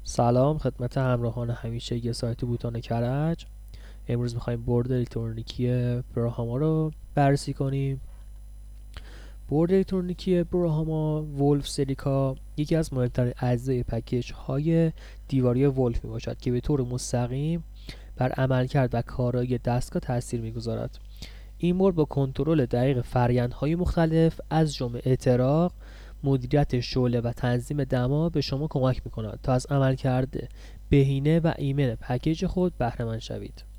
سلام خدمت همراهان همیشه یه سایت بوتان کرج. امروز میخوایم برد الکترونیکی براهاما رو بررسی کنیم. برد الکترونیکی براهاما ولف سیلیکا یکی از مهمترین اجزای پکیج های دیواری ولف می باشد که به طور مستقیم بر عملکرد و کارایی دستگاه تاثیر میگذارد. این برد با کنترل دقیق فرآیندهای مختلف از جمله احتراق، مدیریت شعله و تنظیم دما به شما کمک می‌کند تا از عملکرد بهینه و ایمن پکیج خود بهره مند شوید.